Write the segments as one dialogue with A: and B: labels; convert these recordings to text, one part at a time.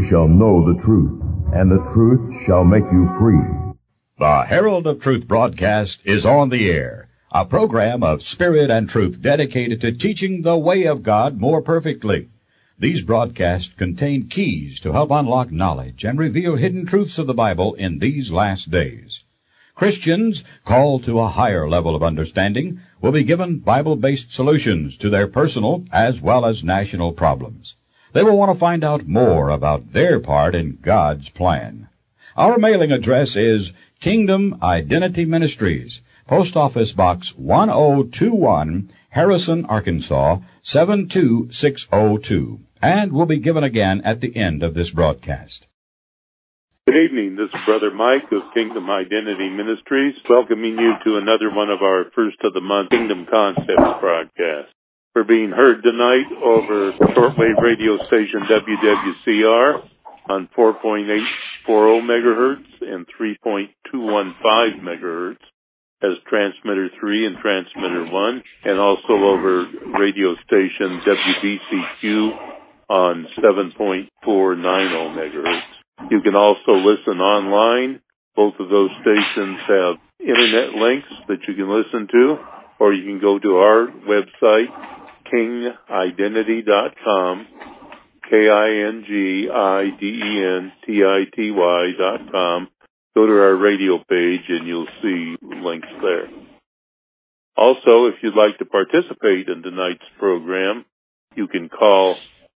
A: ye shall know the truth, and the truth shall make you free.
B: The Herald of Truth broadcast is on the air, a program of spirit and truth dedicated to teaching the way of God more perfectly. These broadcasts contain keys to help unlock knowledge and reveal hidden truths of the Bible in these last days. Christians called to a higher level of understanding will be given Bible-based solutions to their personal as well as national problems. They will want to find out more about their part in God's plan. Our mailing address is Kingdom Identity Ministries, Post Office Box 1021, Harrison, Arkansas, 72602, and will be given again at the end of this broadcast.
C: Good evening. This is Brother Mike of Kingdom Identity Ministries, welcoming you to another one of our first of the month Kingdom Concepts broadcasts. We're being heard tonight over shortwave radio station WWCR on 4.840 megahertz and 3.215 megahertz as transmitter 3 and transmitter 1, and also over radio station WBCQ on 7.490 megahertz. You can also listen online. Both of those stations have internet links that you can listen to, or you can go to our website, kingidentity.com, KINGIDENTITY.com. Go to our radio page and you'll see links there. Also, if you'd like to participate in tonight's program, you can call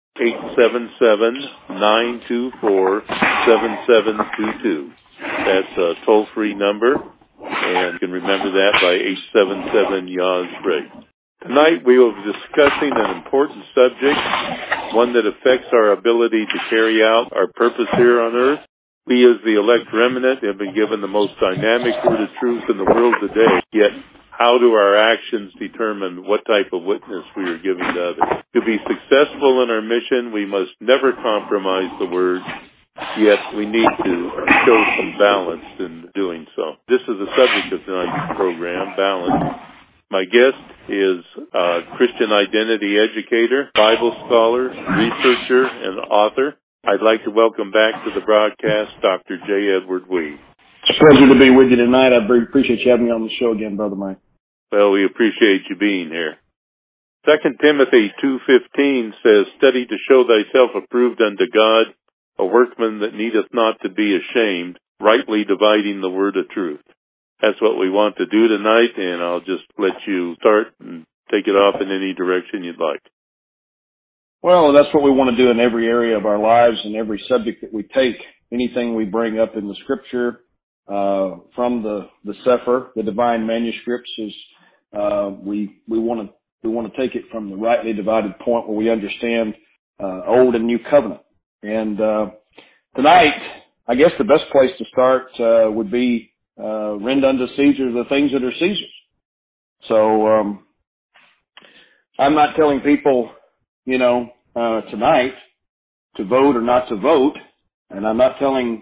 C: 877-924-7722. That's a toll-free number, and you can remember that by 877-YAWS-BREAK. Tonight we will be discussing an important subject, one that affects our ability to carry out our purpose here on earth. We as the elect remnant have been given the most dynamic word of truth in the world today, yet how do our actions determine what type of witness we are giving to others? To be successful in our mission, we must never compromise the word, yet we need to show some balance in doing so. This is the subject of tonight's program, balance. My guest is a Christian identity educator, Bible scholar, researcher, and author. I'd like to welcome back to the broadcast Dr. J. Edward Weed.
D: It's a pleasure to be with you tonight. I appreciate you having me on the show again, Brother Mike.
C: Well, we appreciate you being here. 2 Timothy 2:15 says, "Study to show thyself approved unto God, a workman that needeth not to be ashamed, rightly dividing the word of truth." That's what we want to do tonight, and I'll just let you start and take it off in any direction you'd like.
D: Well, that's what we want to do in every area of our lives and every subject that we take. Anything we bring up in the Scripture from the Sefer, the divine manuscripts, is we want to take it from the rightly divided point where we understand Old and New Covenant. And tonight, I guess the best place to start would be render unto Caesar the things that are Caesar's. So I'm not telling people, tonight to vote or not to vote, and I'm not telling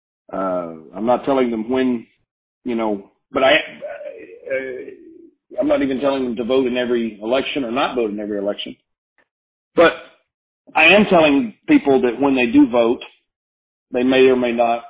D: them when, but I'm not even telling them to vote in every election or not vote in every election. But I am telling people that when they do vote, they may or may not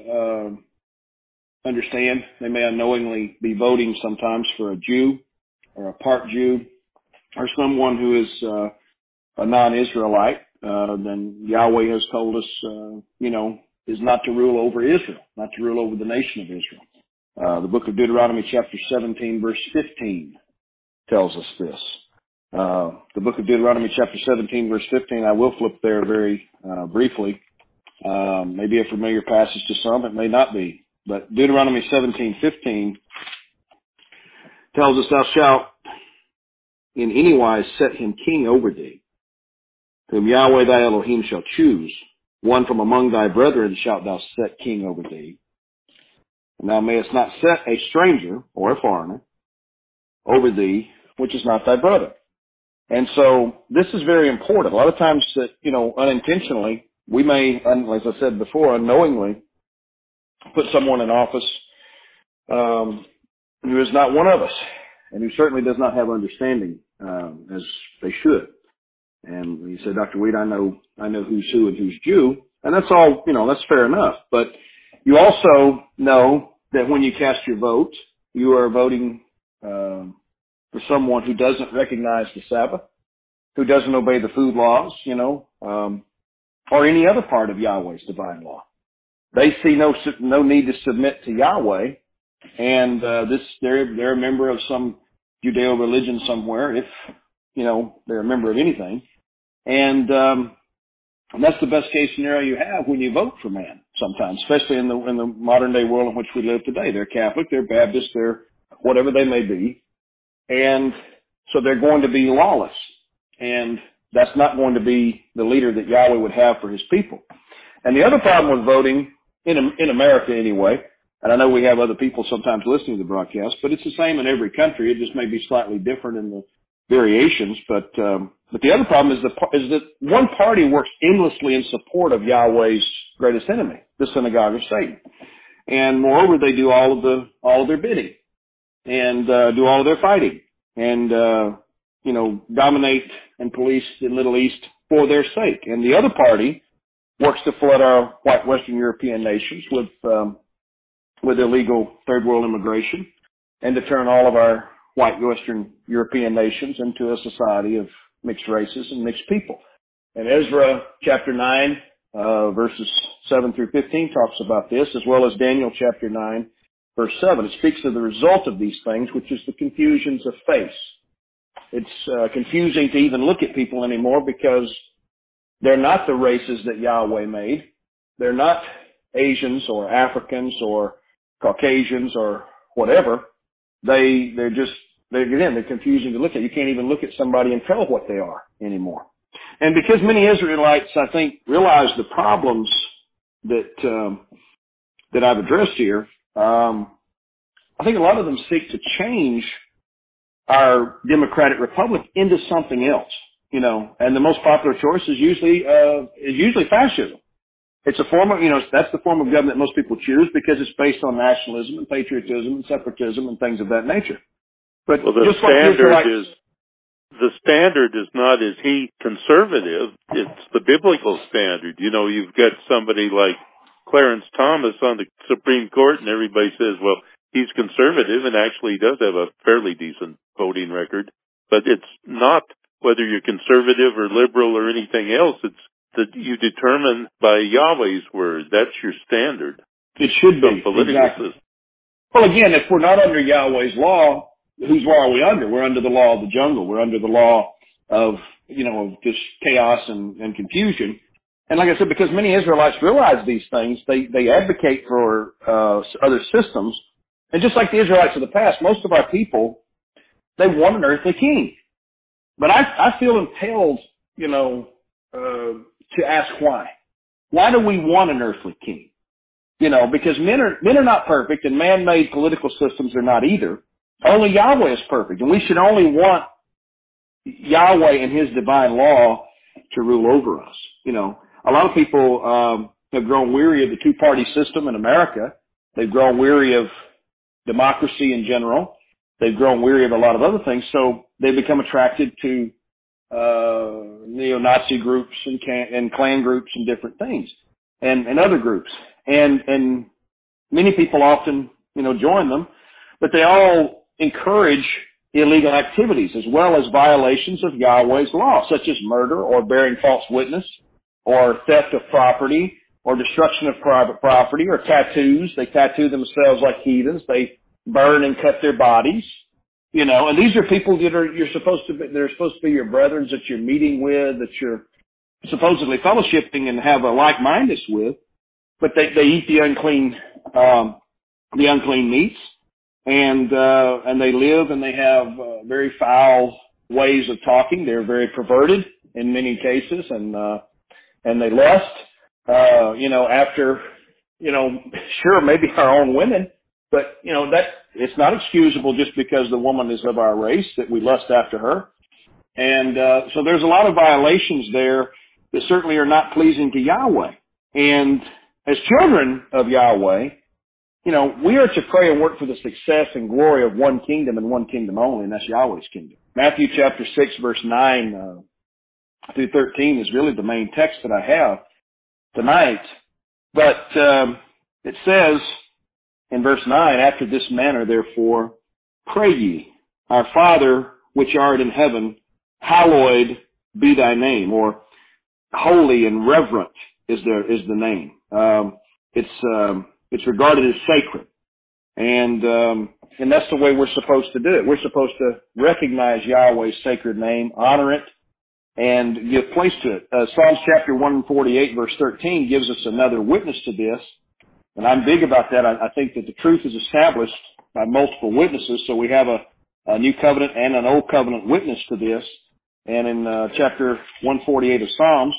D: understand. They may unknowingly be voting sometimes for a Jew or a part Jew or someone who is a non-Israelite. Then Yahweh has told us, is not to rule over Israel, not to rule over the nation of Israel. The book of Deuteronomy chapter 17 verse 15 tells us this. The book of Deuteronomy chapter 17 verse 15, I will flip there very briefly. Maybe a familiar passage to some, it may not be. But Deuteronomy 17:15 tells us, "Thou shalt in any wise set him king over thee, whom Yahweh thy Elohim shall choose. One from among thy brethren shalt thou set king over thee. And thou mayest not set a stranger or a foreigner over thee, which is not thy brother." And so this is very important. A lot of times that, unintentionally, we may, as I said before, unknowingly put someone in office who is not one of us and who certainly does not have understanding as they should. And you said, Dr. Weed, I know who's who and who's Jew. And that's all, that's fair enough. But you also know that when you cast your vote, you are voting for someone who doesn't recognize the Sabbath, who doesn't obey the food laws, or any other part of Yahweh's divine law. They see no need to submit to Yahweh, and they're a member of some Judeo religion somewhere, if they're a member of anything, and that's the best case scenario you have when you vote for man. Sometimes, especially in the modern day world in which we live today, they're Catholic, they're Baptist, they're whatever they may be, and so they're going to be lawless, and that's not going to be the leader that Yahweh would have for his people. And the other problem with voting, in America anyway, and I know we have other people sometimes listening to the broadcast, but it's the same in every country. It just may be slightly different in the variations. But the other problem is that one party works endlessly in support of Yahweh's greatest enemy, the synagogue of Satan. And moreover, they do all of their bidding and do all of their fighting and dominate and police the Middle East for their sake. And the other party works to flood our white Western European nations with illegal third world immigration and to turn all of our white Western European nations into a society of mixed races and mixed people. And Ezra chapter 9, verses 7 through 15 talks about this, as well as Daniel chapter 9, verse 7. It speaks of the result of these things, which is the confusions of face. It's confusing to even look at people anymore because they're not the races that Yahweh made. They're not Asians or Africans or Caucasians or whatever. They're confusing to look at. You can't even look at somebody and tell what they are anymore. And because many Israelites, I think, realize the problems that I've addressed here, I think a lot of them seek to change our democratic republic into something else. And the most popular choice is usually fascism. It's a form of, that's the form of government most people choose because it's based on nationalism and patriotism and separatism and things of that nature. But
C: the standard is not, is he conservative? It's the biblical standard. You've got somebody like Clarence Thomas on the Supreme Court and everybody says, well, he's conservative and actually does have a fairly decent voting record. But it's not whether you're conservative or liberal or anything else. It's that you determine by Yahweh's word. That's your standard.
D: It should be. Exactly. Well, again, if we're not under Yahweh's law, whose law are we under? We're under the law of the jungle. We're under the law of, just chaos and confusion. And like I said, because many Israelites realize these things, they advocate for other systems. And just like the Israelites of the past, most of our people, they want an earthly king. But I feel impelled, to ask why. Why do we want an earthly king? Because men are not perfect and man-made political systems are not either. Only Yahweh is perfect. And we should only want Yahweh and his divine law to rule over us. A lot of people have grown weary of the two-party system in America. They've grown weary of democracy in general. They've grown weary of a lot of other things. So they've become attracted to neo-Nazi groups and Klan groups and different things and other groups. And many people often, join them, but they all encourage illegal activities as well as violations of Yahweh's law, such as murder or bearing false witness or theft of property or destruction of private property or tattoos. They tattoo themselves like heathens. They burn and cut their bodies. And these are people that they're supposed to be your brethren that you're meeting with, that you're supposedly fellowshipping and have a like-mindedness with, but they eat the unclean meats, and they live and they have very foul ways of talking. They're very perverted in many cases, and they lust, after, sure, maybe our own women, but, it's not excusable just because the woman is of our race that we lust after her. And so there's a lot of violations there that certainly are not pleasing to Yahweh. And as children of Yahweh, we are to pray and work for the success and glory of one kingdom and one kingdom only, and that's Yahweh's kingdom. Matthew chapter 6, verse 9 through 13 is really the main text that I have. tonight. But it says in verse 9, after this manner, therefore, pray ye, our Father which art in heaven, hallowed be thy name, or holy and reverent is the name. It's regarded as sacred. And that's the way we're supposed to do it. We're supposed to recognize Yahweh's sacred name, honor it, and give place to it. Psalms chapter 148 verse 13 gives us another witness to this. And I'm big about that. I think that the truth is established by multiple witnesses. So we have a new covenant and an old covenant witness to this. And in chapter 148 of Psalms,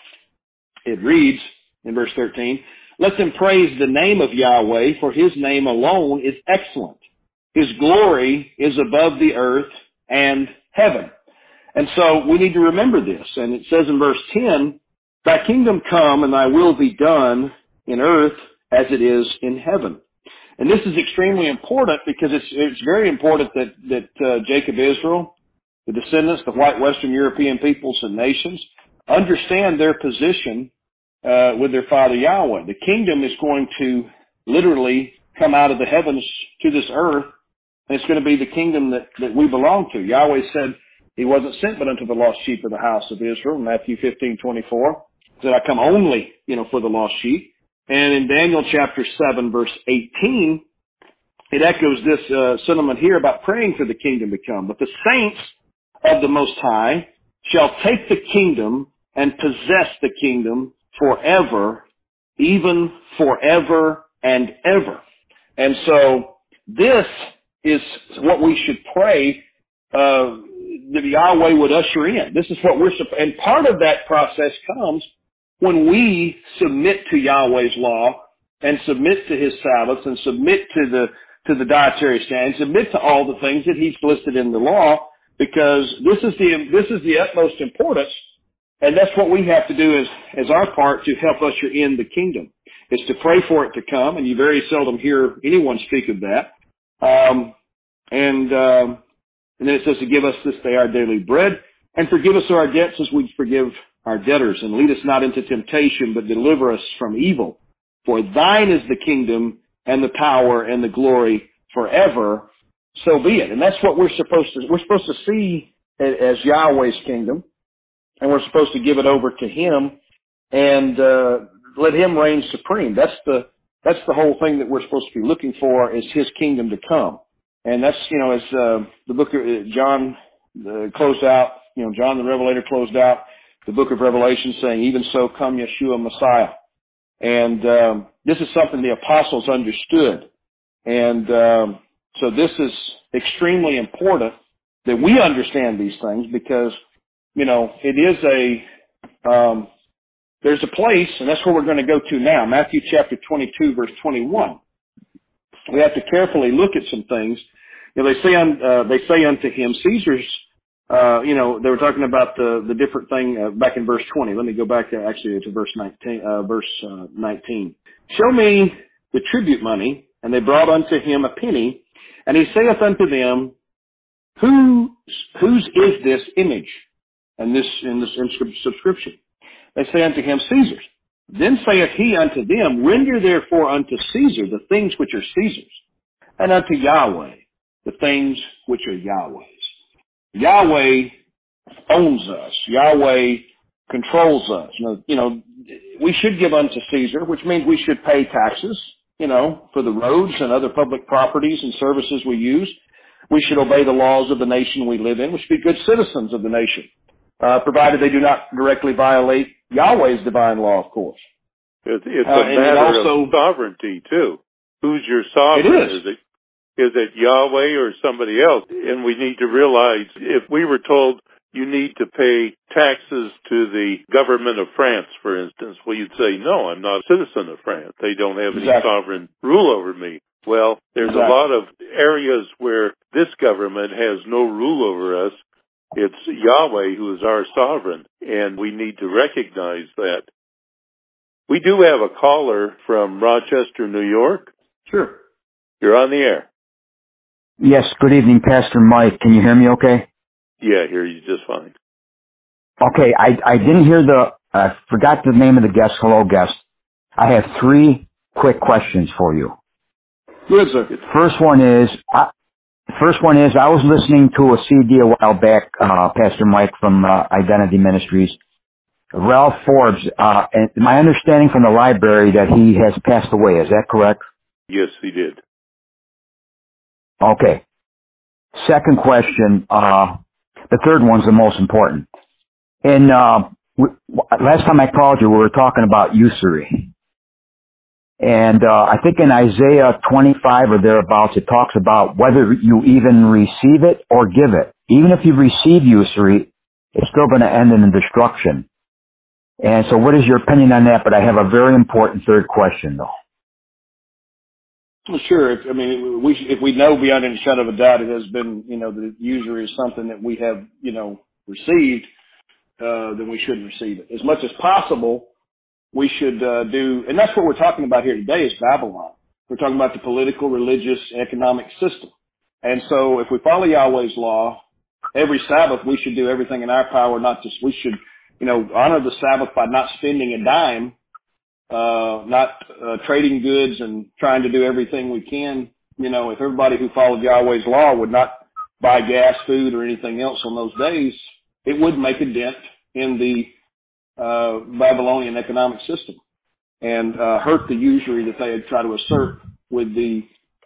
D: it reads in verse 13, let them praise the name of Yahweh, for his name alone is excellent. His glory is above the earth and heaven. And so we need to remember this. And it says in verse 10, thy kingdom come and thy will be done in earth as it is in heaven. And this is extremely important because it's very important that Jacob Israel, the descendants, the white Western European peoples and nations, understand their position with their Father Yahweh. The kingdom is going to literally come out of the heavens to this earth, and it's going to be the kingdom that we belong to. Yahweh said he wasn't sent but unto the lost sheep of the house of Israel, Matthew 15:24. Said, I come only, for the lost sheep. And in Daniel chapter 7, verse 18, it echoes this sentiment here about praying for the kingdom to come. But the saints of the Most High shall take the kingdom and possess the kingdom forever, even forever and ever. And so this is what we should pray that Yahweh would usher in. This is what and part of that process comes when we submit to Yahweh's law and submit to his Sabbaths and submit to the dietary standards, submit to all the things that he's listed in the law, because this is the utmost importance, and that's what we have to do as our part to help usher in the kingdom. Is to pray for it to come, and you very seldom hear anyone speak of that. And then it says to give us this day our daily bread, and forgive us our debts as we forgive our debtors, and lead us not into temptation, but deliver us from evil. For thine is the kingdom and the power and the glory forever. So be it. And that's what we're supposed to see as Yahweh's kingdom, and we're supposed to give it over to him and let him reign supreme. That's the whole thing that we're supposed to be looking for, is his kingdom to come. And that's, as the book of John closed out, John the Revelator closed out the book of Revelation saying, even so come Yeshua Messiah. And this is something the apostles understood. And so this is extremely important that we understand these things, because, it is there's a place, and that's where we're going to go to now, Matthew chapter 22, verse 21. We have to carefully look at some things. They say unto him, Caesar's, they were talking about the different thing back in verse 20. Let me go back to verse 19. Show me the tribute money. And they brought unto him a penny. And he saith unto them, whose is this image? And this in this subscription. They say unto him, Caesar's. Then saith he unto them, render therefore unto Caesar the things which are Caesar's, and unto Yahweh the things which are Yahweh's. Yahweh owns us. Yahweh controls us. We should give unto Caesar, which means we should pay taxes, for the roads and other public properties and services we use. We should obey the laws of the nation we live in. We should be good citizens of the nation, provided they do not directly violate Yahweh's divine law, of course.
C: It's a matter of sovereignty, too. Who's your sovereign?
D: It is.
C: Is it Yahweh or somebody else? And we need to realize, if we were told you need to pay taxes to the government of France, for instance, well, you'd say, no, I'm not a citizen of France. They don't have any sovereign rule over me. Well, there's a lot of areas where this government has no rule over us. It's Yahweh who is our sovereign, and we need to recognize that. We do have a caller from Rochester, New York.
D: Sure.
C: You're on the air.
E: Yes, good evening, Pastor Mike. Can you hear me okay?
C: Yeah, I hear you just fine.
E: Okay, I didn't hear the I forgot the name of the guest. Hello, guest. I have 3 quick questions for you.
D: Good, sir.
E: First one is, I was listening to a CD a while back, Pastor Mike from Identity Ministries, Ralph Forbes, and my understanding from the library that he has passed away. Is that correct?
C: Yes, he did.
E: Okay. Second question, the third one's the most important. Last time I called you, we were talking about usury. And I think in Isaiah 25 or thereabouts, it talks about whether you even receive it or give it. Even if you receive usury, it's still going to end in destruction. And so what is your opinion on that? But I have a very important third question, though.
D: Well, sure. I mean, if we know beyond any shadow of a doubt it has been, that usury is something that we have, received, then we shouldn't receive it. As much as possible, we should do, and that's what we're talking about here today is Babylon. We're talking about the political, religious, economic system. And so if we follow Yahweh's law, every Sabbath we should do everything in our power, we should, honor the Sabbath by not spending a dime, not trading goods and trying to do everything we can. If everybody who followed Yahweh's law would not buy gas, food, or anything else on those days, it would make a dent in the Babylonian economic system and hurt the usury that they had tried to assert with the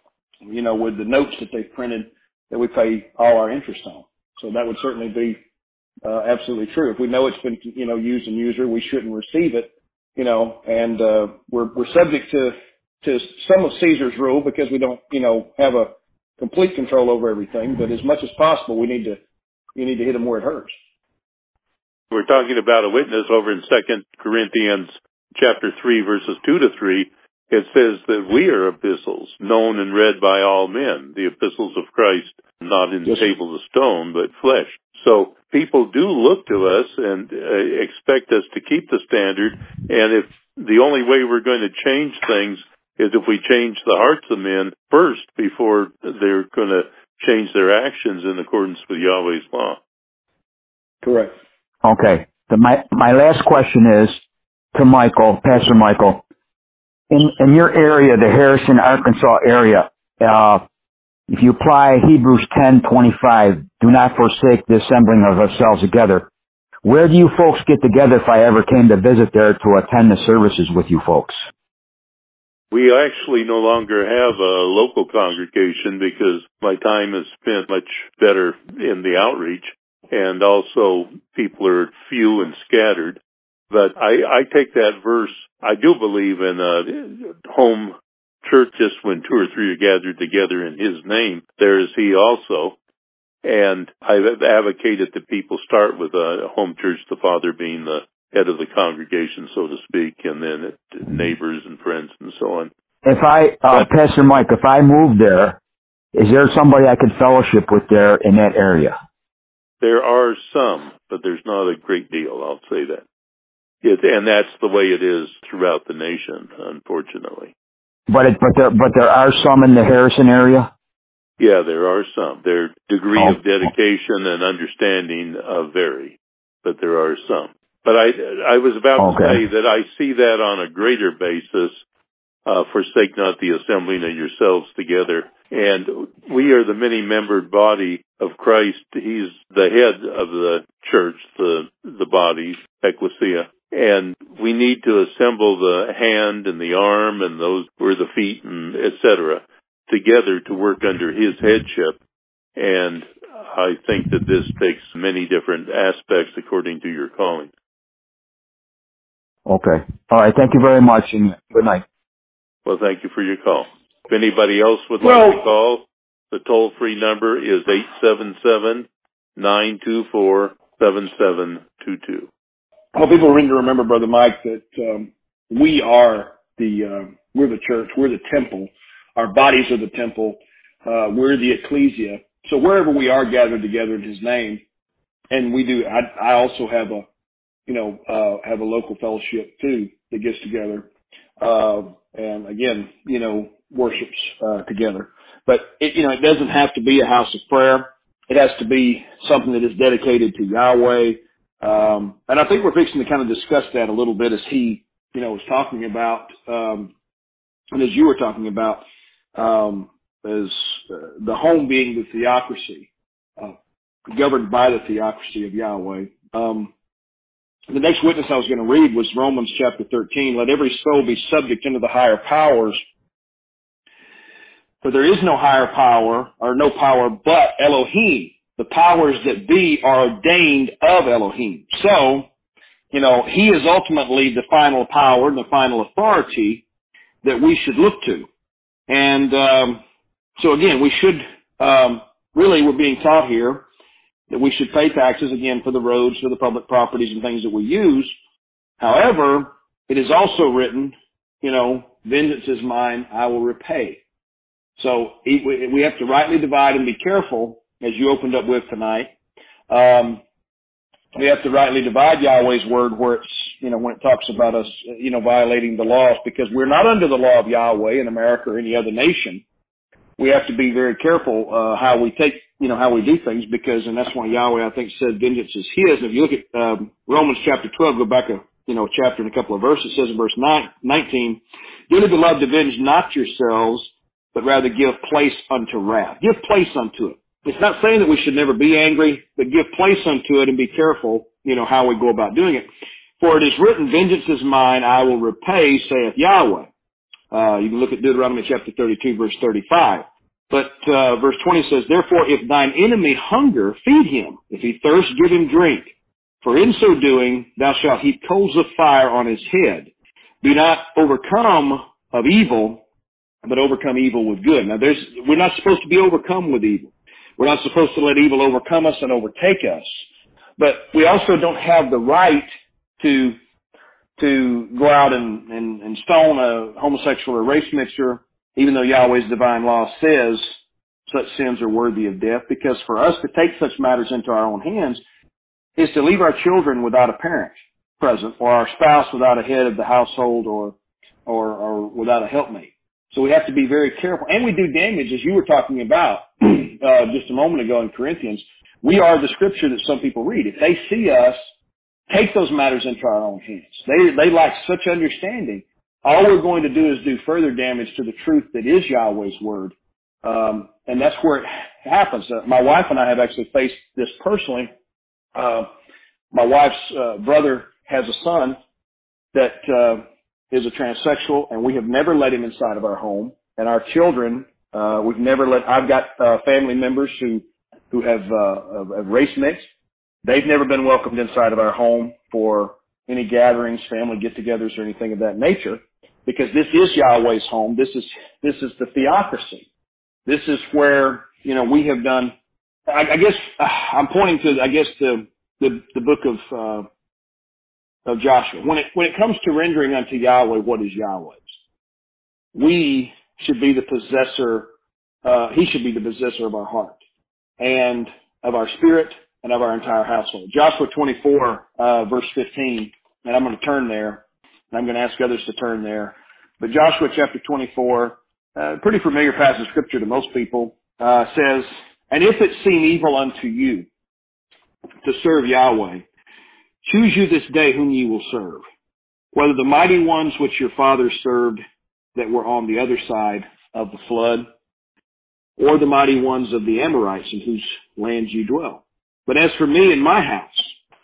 D: notes that they printed that we pay all our interest on. So that would certainly be absolutely true. If we know it's been used in usury, we shouldn't receive it. And we're subject to some of Caesar's rule because we don't have a complete control over everything. But as much as possible, you need to hit them where it hurts.
C: We're talking about a witness over in 2 Corinthians chapter 3, verses 2 to 3. It says that we are epistles, known and read by all men, the epistles of Christ, not in tables of stone, but flesh. So people do look to us and expect us to keep the standard. And if the only way we're going to change things is if we change the hearts of men first before they're going to change their actions in accordance with Yahweh's law.
E: Correct. Okay. My last question is to Michael, Pastor Michael. In your area, the Harrison, Arkansas area, if you apply Hebrews 10:25, do not forsake the assembling of ourselves together. Where do you folks get together if I ever came to visit there to attend the services with you folks?
C: We actually no longer have a local congregation because my time is spent much better in the outreach. And also, people are few and scattered. But I take that verse. I do believe in a home church, just when 2 or 3 are gathered together in His name, there is He also. And I've advocated that people start with a home church, the father being the head of the congregation, so to speak, and then neighbors and friends and so on.
E: If Pastor Mike, if I moved there, is there somebody I could fellowship with there in that area?
C: There are some, but there's not a great deal, I'll say that. And that's the way it is throughout the nation, unfortunately. But
E: there are some in the Harrison area?
C: Yeah, there are some. Their degree of dedication and understanding vary, but there are some. But I was about to say that I see that on a greater basis. Forsake not the assembling of yourselves together. And we are the many-membered body of Christ. He's the head of the church, the body, ecclesia. And we need to assemble the hand and the arm and those who are the feet and etc. together to work under His headship. And I think that this takes many different aspects according to your calling.
E: Okay. All right. Thank you very much, and good night.
C: Well, thank you for your call. If anybody else would like to call, the toll-free number is 877-924-7722.
D: Well, people need to remember, Brother Mike, that we're the church, we're the temple. Our bodies are the temple. We're the ecclesia. So wherever we are gathered together in His name, and we do, I also have a local fellowship too that gets together, and again, worships together. But it doesn't have to be a house of prayer. It has to be something that is dedicated to Yahweh, And I think we're fixing to kind of discuss that a little bit as he, was talking about, and as you were talking about, as the home being the theocracy, governed by the theocracy of Yahweh. The next witness I was going to read was Romans chapter 13. Let every soul be subject unto the higher powers. For there is no higher power, or no power but Elohim. The powers that be are ordained of Elohim. So, he is ultimately the final power and the final authority that we should look to. And so again, we should, really we're being taught here that we should pay taxes, again, for the roads, for the public properties and things that we use. However, it is also written, vengeance is mine, I will repay. So we have to rightly divide and be careful, as you opened up with tonight. We have to rightly divide Yahweh's word where it's, when it talks about us, violating the laws, because we're not under the law of Yahweh in America or any other nation. We have to be very careful how we take, how we do things, because, and that's why Yahweh, I think, said vengeance is his. If you look at Romans chapter 12, go back a chapter and a couple of verses, it says in verse 19, "Dearly beloved, avenge not yourselves, but rather give place unto wrath." Give place unto it. It's not saying that we should never be angry, but give place unto it and be careful, how we go about doing it. "For it is written, vengeance is mine, I will repay, saith Yahweh." You can look at Deuteronomy chapter 32, verse 35. But verse 20 says, "Therefore, if thine enemy hunger, feed him. If he thirst, give him drink. For in so doing, thou shalt heap coals of fire on his head. Be not overcome of evil, but overcome evil with good." Now, we're not supposed to be overcome with evil. We're not supposed to let evil overcome us and overtake us. But we also don't have the right to go out and stone a homosexual or race mixer, even though Yahweh's divine law says such sins are worthy of death, because for us to take such matters into our own hands is to leave our children without a parent present, or our spouse without a head of the household, or without a helpmate. So we have to be very careful. And we do damage, as you were talking about just a moment ago in Corinthians. We are the scripture that some people read. If they see us take those matters into our own hands, they lack such understanding. All we're going to do is do further damage to the truth that is Yahweh's word. And that's where it happens. My wife and I have actually faced this personally. My wife's brother has a son that is a transsexual, and we have never let him inside of our home. And our children, we've never let. I've got family members who have race mixed. They've never been welcomed inside of our home for any gatherings, family get-togethers, or anything of that nature, because this is Yahweh's home. This is the theocracy. This is where we have done. I guess I'm pointing to the book of Joshua. When it comes to rendering unto Yahweh what is Yahweh's, we should be the possessor. He should be the possessor of our heart and of our spirit and of our entire household. Joshua 24, verse 15, and I'm going to turn there, and I'm going to ask others to turn there. But Joshua chapter 24, pretty familiar passage of scripture to most people, says, "And if it seem evil unto you to serve Yahweh, choose you this day whom ye will serve, whether the mighty ones which your fathers served that were on the other side of the flood, or the mighty ones of the Amorites in whose lands you dwell. But as for me and my house,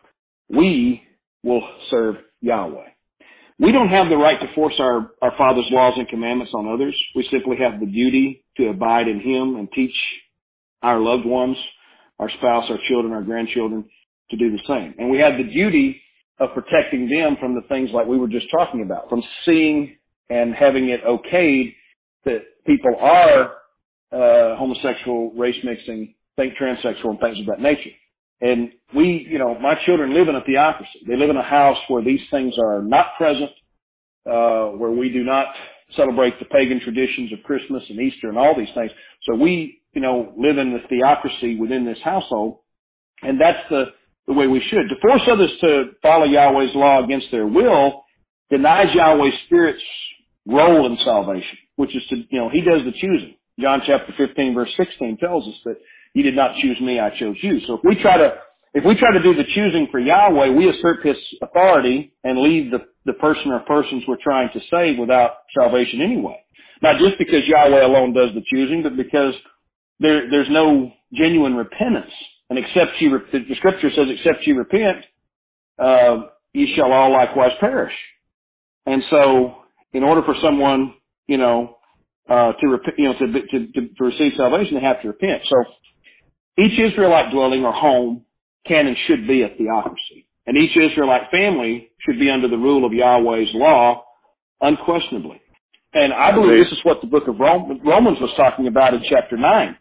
D: we will serve Yahweh." We don't have the right to force our Father's laws and commandments on others. We simply have the duty to abide in Him and teach our loved ones, our spouse, our children, our grandchildren, to do the same. And we have the duty of protecting them from the things like we were just talking about, from seeing and having it okayed that people are homosexual, race mixing, transsexual, and things of that nature. And we, my children live in a theocracy. They live in a house where these things are not present, where we do not celebrate the pagan traditions of Christmas and Easter and all these things. So we, live in the theocracy within this household, and that's the way we should. To force others to follow Yahweh's law against their will denies Yahweh's Spirit's role in salvation, which is to, He does the choosing. John chapter 15, verse 16 tells us that "You did not choose me, I chose you." So if we try to if we try to do the choosing for Yahweh, we usurp his authority and leave the person or persons we're trying to save without salvation anyway. Not just because Yahweh alone does the choosing, but because there's no genuine repentance. And except the scripture says, except you repent, ye shall all likewise perish. And so, in order for someone, to receive salvation, they have to repent. So, each Israelite dwelling or home can and should be a theocracy. And each Israelite family should be under the rule of Yahweh's law, unquestionably. And I believe this is what the book of Romans was talking about in chapter 9,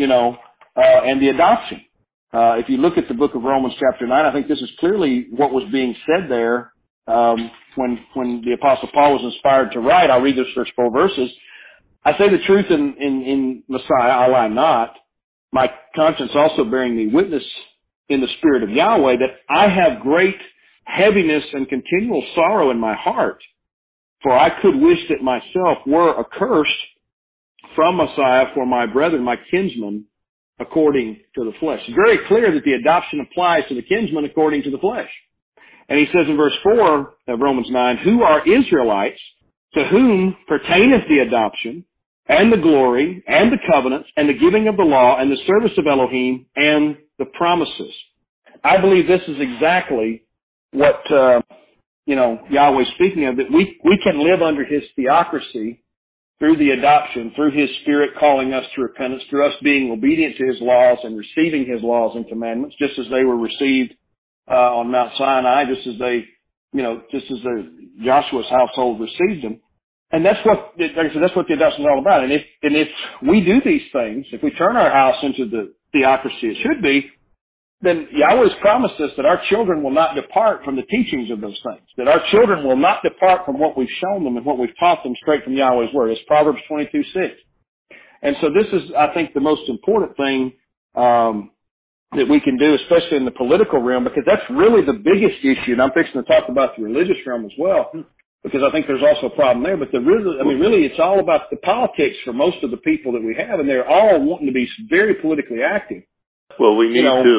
D: and the adoption. If you look at the book of Romans chapter 9, I think this is clearly what was being said there when the Apostle Paul was inspired to write. I'll read those first 4 verses. I say the truth in Messiah, I lie not. My conscience also bearing me witness in the Spirit of Yahweh that I have great heaviness and continual sorrow in my heart, for I could wish that myself were accursed from Messiah for my brethren, my kinsmen, according to the flesh. It's very clear that the adoption applies to the kinsmen according to the flesh. And he says in verse 4 of Romans 9, who are Israelites, to whom pertaineth the adoption, and the glory, and the covenants, and the giving of the law, and the service of Elohim, and the promises. I believe this is exactly what, Yahweh's speaking of, that we can live under his theocracy through the adoption, through his Spirit calling us to repentance, through us being obedient to his laws and receiving his laws and commandments, just as they were received on Mount Sinai, just as Joshua's household received them. And that's what the adoption is all about. And if we do these things, if we turn our house into the theocracy it should be, then Yahweh's promised us that our children will not depart from the teachings of those things, that our children will not depart from what we've shown them and what we've taught them straight from Yahweh's word. It's Proverbs 22:6. And so this is, I think, the most important thing that we can do, especially in the political realm, because that's really the biggest issue. And I'm fixing to talk about the religious realm as well, because I think there's also a problem there. But really, it's all about the politics for most of the people that we have, and they're all wanting to be very politically active.
C: Well, we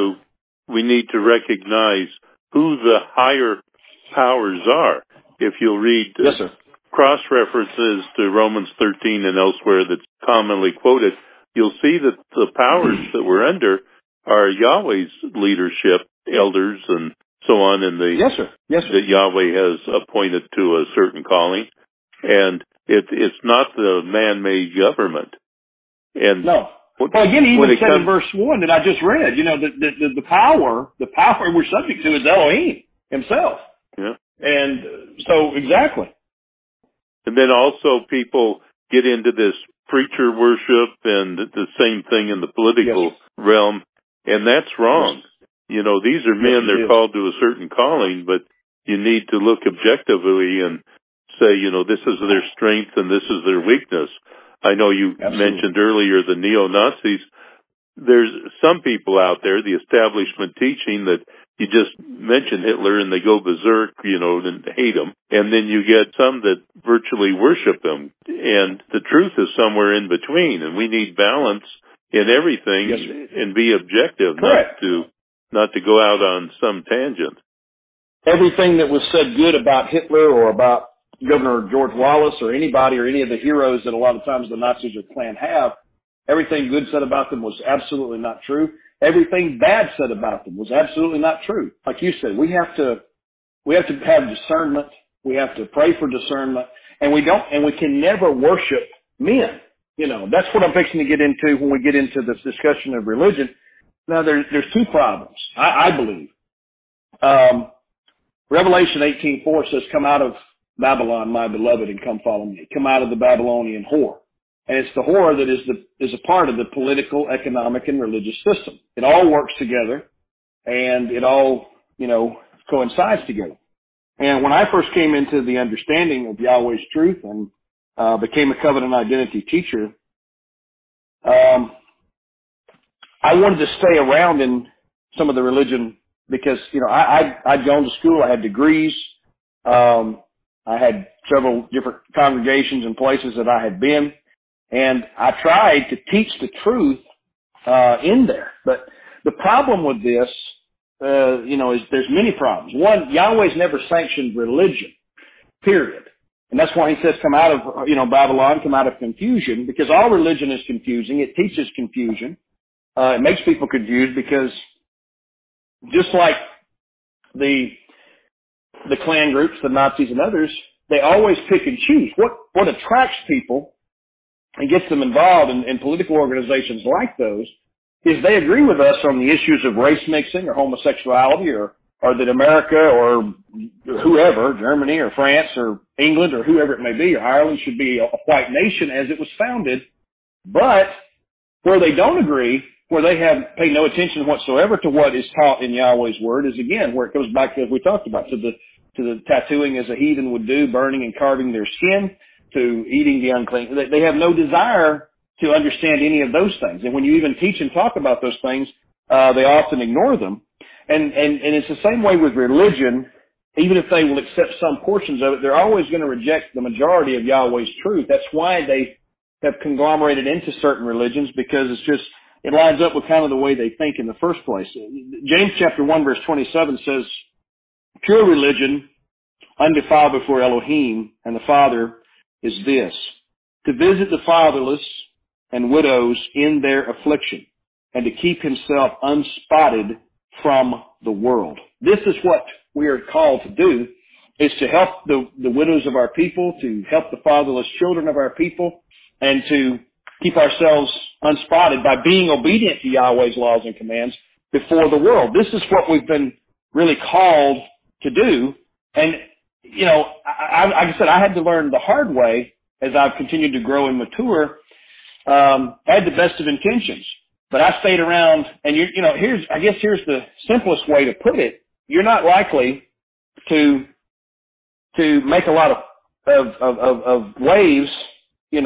C: need to recognize who the higher powers are. If you'll read
D: yes, sir.
C: Cross-references to Romans 13 and elsewhere that's commonly quoted, you'll see that the powers that we're under are Yahweh's leadership, elders, and so on, and
D: yes, sir.
C: that Yahweh has appointed to a certain calling. And it's not the man-made government. And
D: no. Well, again, he even said in verse 1 that I just read, the power we're subject to is Elohim himself.
C: Yeah.
D: And so, exactly.
C: And then also people get into this preacher worship and the same thing in the political realm, and that's wrong. Yes. These are men, they're called to a certain calling, but you need to look objectively and say, this is their strength and this is their weakness. I know you mentioned earlier the neo-Nazis. There's some people out there, the establishment teaching that you just mention Hitler and they go berserk, and hate him. And then you get some that virtually worship him. And the truth is somewhere in between. And we need balance in everything and be objective, not to go out on some tangent.
D: Everything that was said good about Hitler or about Governor George Wallace or anybody or any of the heroes that a lot of times the Nazis or Klan have, everything good said about them was absolutely not true. Everything bad said about them was absolutely not true. Like you said, we have to have discernment. We have to pray for discernment, and we can never worship men. That's what I'm fixing to get into when we get into this discussion of religion. Now, there's two problems, I believe. Revelation 18:4 says, "Come out of Babylon, my beloved, and come follow me." Come out of the Babylonian whore. And it's the whore that is a part of the political, economic, and religious system. It all works together, and it all, coincides together. And when I first came into the understanding of Yahweh's truth and became a covenant identity teacher, I wanted to stay around in some of the religion because, I'd gone to school, I had degrees, I had several different congregations and places that I had been, and I tried to teach the truth in there. But the problem with this, there's many problems. One, Yahweh's never sanctioned religion, period. And that's why he says come out of, Babylon, come out of confusion, because all religion is confusing. It teaches confusion. It makes people confused because just like the Klan groups, the Nazis and others, they always pick and choose. What attracts people and gets them involved in political organizations like those is they agree with us on the issues of race mixing or homosexuality or that America or whoever, Germany or France or England or whoever it may be, or Ireland should be a white nation as it was founded. But where they don't agree, where they pay no attention whatsoever to what is taught in Yahweh's word, is again where it goes back to, as we talked about, to the tattooing as a heathen would do, burning and carving their skin, to eating the unclean. They have no desire to understand any of those things. And when you even teach and talk about those things, they often ignore them. And it's the same way with religion. Even if they will accept some portions of it, they're always going to reject the majority of Yahweh's truth. That's why they have conglomerated into certain religions, because it lines up with kind of the way they think in the first place. James chapter 1 verse 27 says, pure religion, undefiled before Elohim and the Father, is this: to visit the fatherless and widows in their affliction, and to keep himself unspotted from the world. This is what we are called to do, is to help the widows of our people, to help the fatherless children of our people, and to keep ourselves unspotted by being obedient to Yahweh's laws and commands before the world. This is what we've been really called to do. And, like I said, I had to learn the hard way as I've continued to grow and mature. I had the best of intentions, but I stayed around, and here's the simplest way to put it. You're not likely to make a lot of waves, in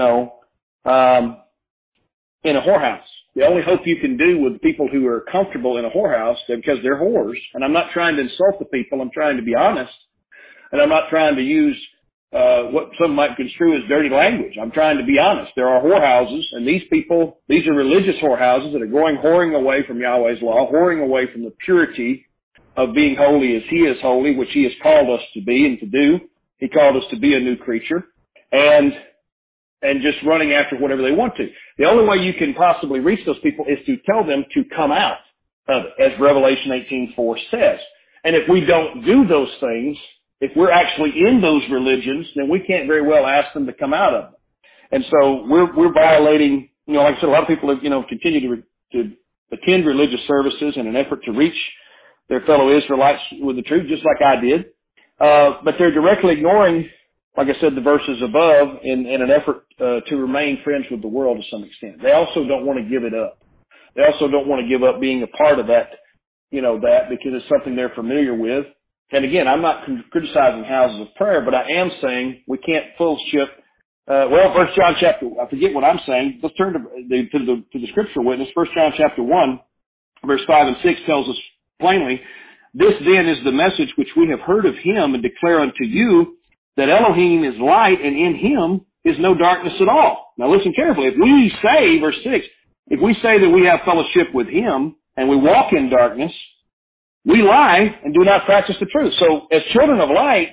D: a whorehouse. The only hope you can do with people who are comfortable in a whorehouse, because they're whores, and I'm not trying to insult the people, I'm trying to be honest, and I'm not trying to use what some might construe as dirty language. I'm trying to be honest. There are whorehouses, and these are religious whorehouses that are whoring away from Yahweh's law, whoring away from the purity of being holy as He is holy, which He has called us to be and to do. He called us to be a new creature, and just running after whatever they want to. The only way you can possibly reach those people is to tell them to come out of it, as Revelation 18:4 says. And if we don't do those things, if we're actually in those religions, then we can't very well ask them to come out of them. And so we're violating, like I said, a lot of people have, continued to attend religious services in an effort to reach their fellow Israelites with the truth, just like I did. But they're directly ignoring, like I said, the verses above in an effort to remain friends with the world to some extent. They also don't want to give it up. They also don't want to give up being a part of that, because it's something they're familiar with. And again, I'm not criticizing houses of prayer, but I am saying we can't fellowship. 1 John chapter, I forget what I'm saying. Let's turn to the scriptural witness. 1 John chapter 1, verse 5 and 6 tells us plainly, this then is the message which we have heard of Him and declare unto you, that Elohim is light and in Him is no darkness at all. Now listen carefully. If we say, verse 6, if we say that we have fellowship with Him and we walk in darkness, we lie and do not practice the truth. So as children of light,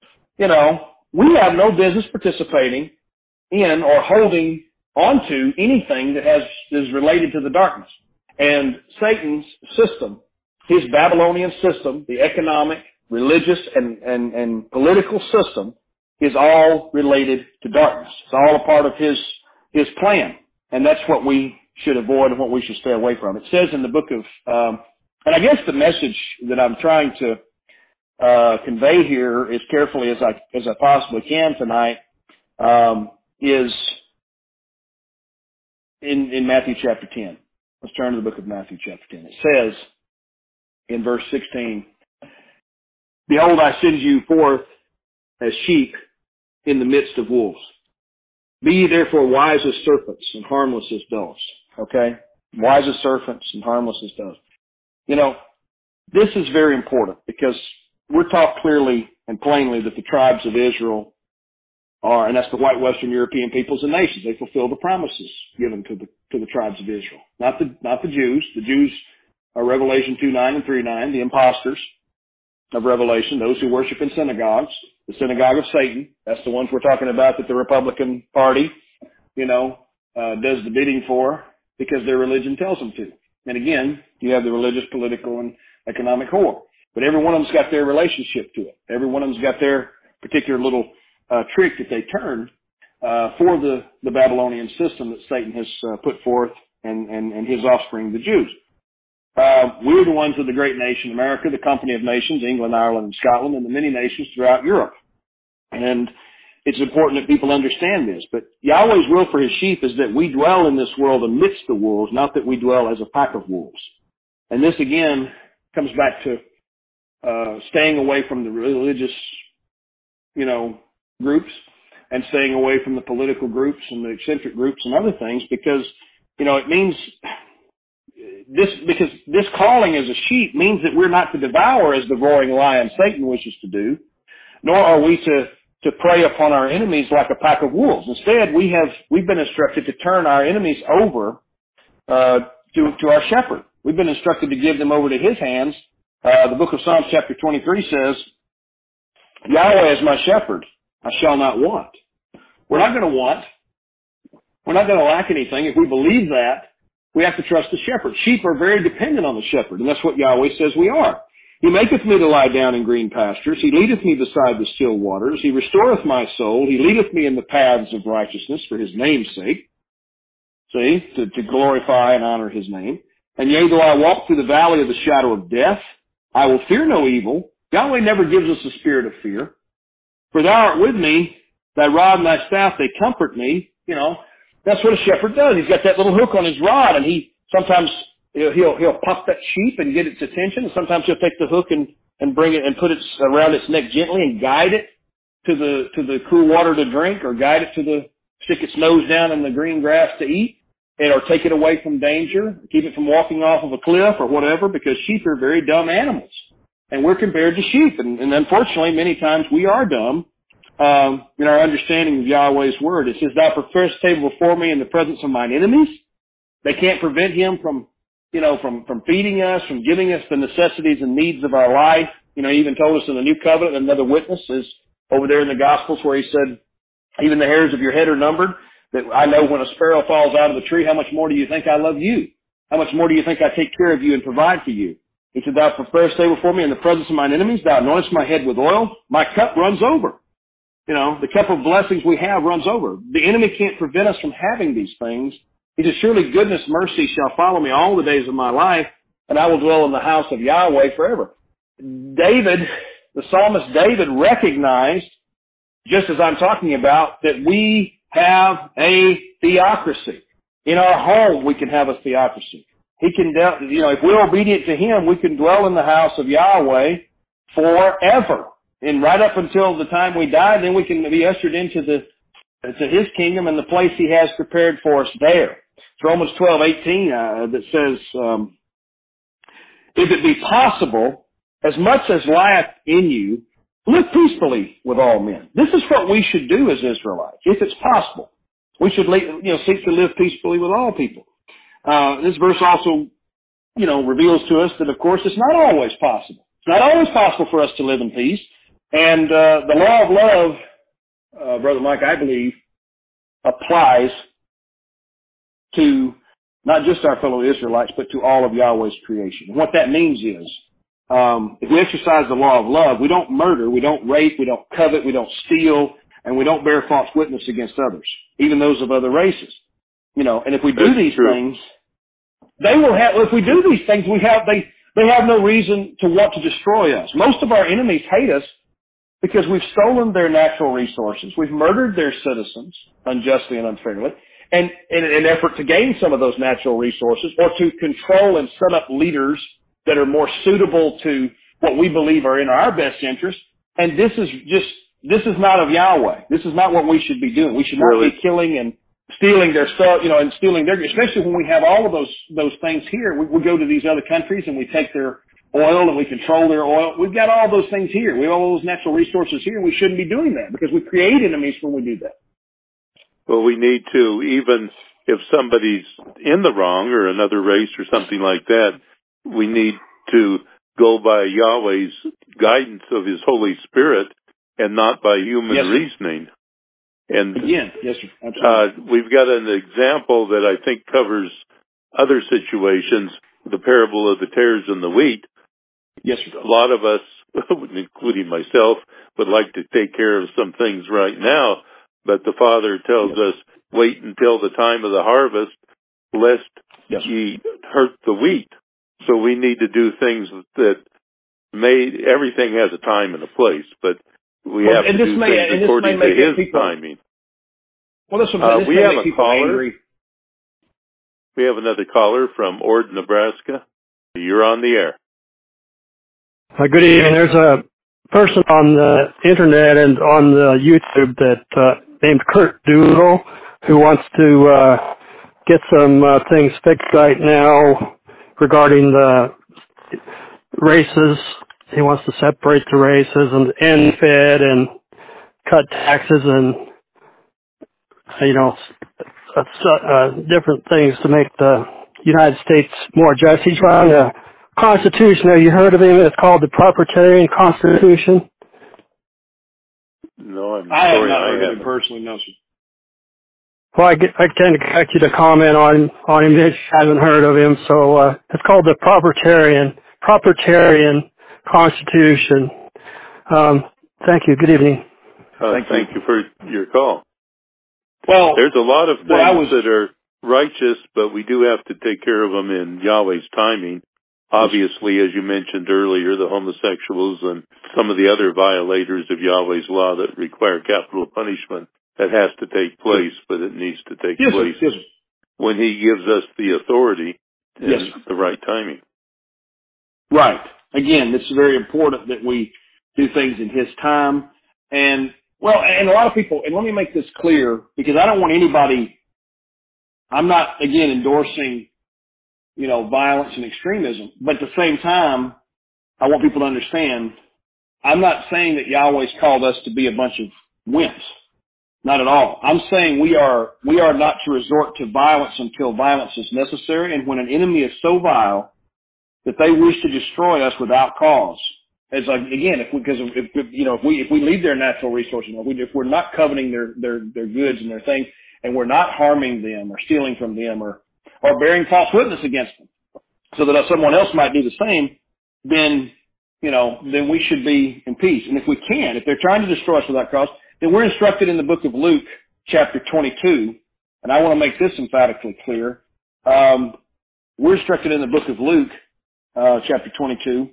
D: we have no business participating in or holding onto anything that is related to the darkness. And Satan's system, his Babylonian system, the economic, religious, and political system, is all related to darkness. It's all a part of his plan. And that's what we should avoid and what we should stay away from. It says in the book of, and I guess the message that I'm trying to convey here as carefully as I possibly can tonight is in Matthew chapter 10. Let's turn to the book of Matthew chapter 10. It says in verse 16, behold, I send you forth as sheep in the midst of wolves. Be ye therefore wise as serpents and harmless as doves. Okay? Wise as serpents and harmless as doves. This is very important because we're taught clearly and plainly that the tribes of Israel are, and that's the white Western European peoples and nations. They fulfill the promises given to the tribes of Israel, not the Jews. The Jews Revelation 2:9 and 3:9, the imposters of Revelation, those who worship in synagogues, the synagogue of Satan. That's the ones we're talking about that the Republican Party, does the bidding for because their religion tells them to. And again, you have the religious, political, and economic whore. But every one of them's got their relationship to it. Every one of them's got their particular little trick that they turn for the Babylonian system that Satan has put forth and his offspring, the Jews. We're the ones of the great nation, America, the company of nations, England, Ireland, and Scotland, and the many nations throughout Europe. And it's important that people understand this. But Yahweh's will for his sheep is that we dwell in this world amidst the wolves, not that we dwell as a pack of wolves. And this, again, comes back to staying away from the religious, groups and staying away from the political groups and the eccentric groups and other things because, it means because this calling as a sheep means that we're not to devour as the roaring lion Satan wishes to do, nor are we to prey upon our enemies like a pack of wolves. Instead, we've been instructed to turn our enemies over to our shepherd. We've been instructed to give them over to his hands. The book of Psalms chapter 23 says, Yahweh is my shepherd, I shall not want. We're not going to want. We're not going to lack anything. If we believe that, we have to trust the shepherd. Sheep are very dependent on the shepherd, and that's what Yahweh says we are. He maketh me to lie down in green pastures. He leadeth me beside the still waters. He restoreth my soul. He leadeth me in the paths of righteousness for his name's sake. See, to glorify and honor his name. And yea, though I walk through the valley of the shadow of death, I will fear no evil. Yahweh never gives us a spirit of fear. For thou art with me, thy rod and thy staff, they comfort me. That's what a shepherd does. He's got that little hook on his rod, and he sometimes he'll pop that sheep and get its attention, and sometimes he'll take the hook and bring it and put it around its neck gently and guide it to the cool water to drink, or guide it stick its nose down in the green grass to eat, or take it away from danger, keep it from walking off of a cliff or whatever, because sheep are very dumb animals. And we're compared to sheep, and unfortunately many times we are dumb in our understanding of Yahweh's word. It says, thou preparest a table before me in the presence of mine enemies. They can't prevent him from feeding us, from giving us the necessities and needs of our life. He even told us in the New Covenant, another witness is over there in the Gospels where he said, even the hairs of your head are numbered, that I know when a sparrow falls out of the tree, how much more do you think I love you? How much more do you think I take care of you and provide for you? He said, thou preparest a table before me in the presence of mine enemies. Thou anointest my head with oil. My cup runs over. The cup of blessings we have runs over. The enemy can't prevent us from having these things. He says, surely goodness, mercy shall follow me all the days of my life, and I will dwell in the house of Yahweh forever. David, the psalmist David, recognized, just as I'm talking about, that we have a theocracy. In our home, we can have a theocracy. He can, if we're obedient to him, we can dwell in the house of Yahweh forever. And right up until the time we die, then we can be ushered into to his kingdom and the place he has prepared for us there. It's Romans 12:18 that says, if it be possible, as much as lieth in you, live peacefully with all men. This is what we should do as Israelites, if it's possible. We should seek to live peacefully with all people. This verse also, reveals to us that, of course, it's not always possible. It's not always possible for us to live in peace. And the law of love, Brother Mike, I believe, applies to not just our fellow Israelites, but to all of Yahweh's creation. And what that means is, if we exercise the law of love, we don't murder, we don't rape, we don't covet, we don't steal, and we don't bear false witness against others, even those of other races. And if we do these things, if we do these things, they have no reason to want to destroy us. Most of our enemies hate us because we've stolen their natural resources. We've murdered their citizens unjustly and unfairly, and in an effort to gain some of those natural resources, or to control and set up leaders that are more suitable to what we believe are in our best interest. And this is not of Yahweh. This is not what we should be doing. We should not be killing and stealing their stuff, and stealing their, especially when we have all of those things here. We go to these other countries and we take their oil and we control their oil. We've got all those things here. We have all those natural resources here, and we shouldn't be doing that because we create enemies when we do that.
C: Well, we need to, even if somebody's in the wrong or another race or something like that, we need to go by Yahweh's guidance of His Holy Spirit and not by human reasoning. And
D: again, yes, sir. Absolutely.
C: We've got an example that I think covers other situations, the parable of the tares and the wheat.
D: Yes, sir.
C: A lot of us, including myself, would like to take care of some things right now, but the Father tells us, wait until the time of the harvest, lest ye hurt the wheat. So we need to do things that everything has a time and a place, but we have to do things according to His timing.
D: Well, this
C: we
D: may
C: have
D: make
C: a
D: people
C: caller.
D: angry.
C: We have another caller from Ord, Nebraska. You're on the air.
F: Good evening. There's a person on the internet and on the YouTube that named Kurt Doodle who wants to get some things fixed right now regarding the races. He wants to separate the races and end Fed and cut taxes and, different things to make the United States more just. He's running a Constitution. Have you heard of him? It's called the Proprietarian Constitution.
C: No, I'm
D: I
C: sorry.
D: have not heard of him personally, no, sir.
F: Well, I kind of expect you to comment on him if you haven't heard of him. So it's called the Proprietarian Constitution. Thank you. Good evening.
C: Thank you for your call.
D: Well,
C: there's a lot of things that are righteous, but we do have to take care of them in Yahweh's timing. Obviously, as you mentioned earlier, the homosexuals and some of the other violators of Yahweh's law that require capital punishment, that has to take place, but it needs to take place when He gives us the authority and the right timing.
D: Right. Again, it's very important that we do things in His time. And a lot of people, and let me make this clear, because I don't want anybody, I'm not, again, endorsing, violence and extremism, but at the same time, I want people to understand, I'm not saying that Yahweh's called us to be a bunch of wimps. Not at all. I'm saying we are not to resort to violence until violence is necessary, and when an enemy is so vile that they wish to destroy us without cause. It's like, again, if we leave their natural resources, if we're not coveting their goods and their things, and we're not harming them or stealing from them or bearing false witness against them, so that someone else might do the same, then we should be in peace. And if they're trying to destroy us without cause, then we're instructed in the book of Luke, chapter 22, and I want to make this emphatically clear. We're instructed in the book of Luke, chapter 22,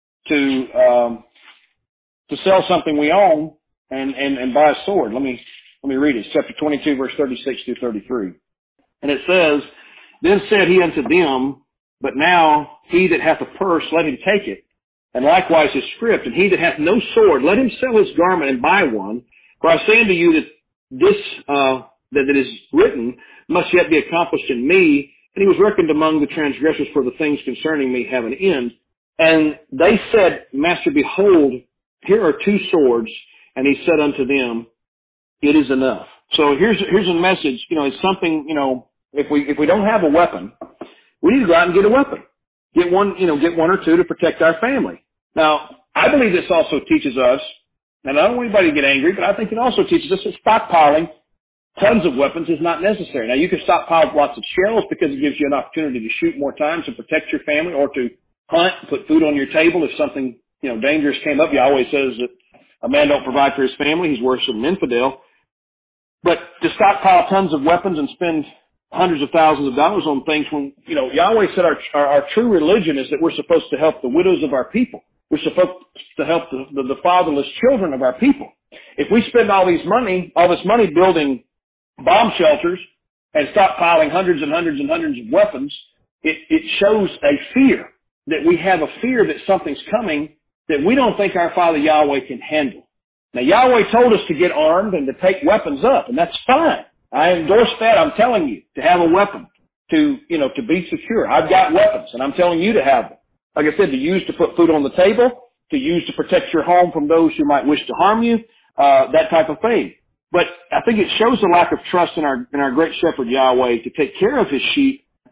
D: to sell something we own and buy a sword. Let me read it. It's chapter 22, verse 36 through 33. And it says, Then said he unto them, But now he that hath a purse, let him take it, and likewise his scrip, and he that hath no sword, let him sell his garment and buy one. For I say unto you that this that is written must yet be accomplished in me. And he was reckoned among the transgressors, for the things concerning me have an end. And they said, Master, behold, here are 2 swords. And he said unto them, It is enough. So here's a message. It's something. If we don't have a weapon, we need to go out and get a weapon. Get one or two to protect our family. Now, I believe this also teaches us, and I don't want anybody to get angry, but I think it also teaches us that stockpiling tons of weapons is not necessary. Now, you can stockpile lots of shells because it gives you an opportunity to shoot more times to protect your family, or to hunt, put food on your table if something, dangerous came up. Yahweh says that a man don't provide for his family, he's worse than an infidel. But to stockpile tons of weapons and spend hundreds of thousands of dollars on things when, Yahweh said our true religion is that we're supposed to help the widows of our people. We're supposed to help the fatherless children of our people. If we spend all this money building bomb shelters and stockpiling hundreds and hundreds and hundreds of weapons, it shows a fear, that we have a fear that something's coming that we don't think our Father Yahweh can handle. Now, Yahweh told us to get armed and to take weapons up, and that's fine. I endorse that. I'm telling you to have a weapon, to be secure. I've got weapons, and I'm telling you to have them. Like I said, to use to put food on the table, to use to protect your home from those who might wish to harm you, that type of thing. But I think it shows a lack of trust in our great shepherd Yahweh to take care of his sheep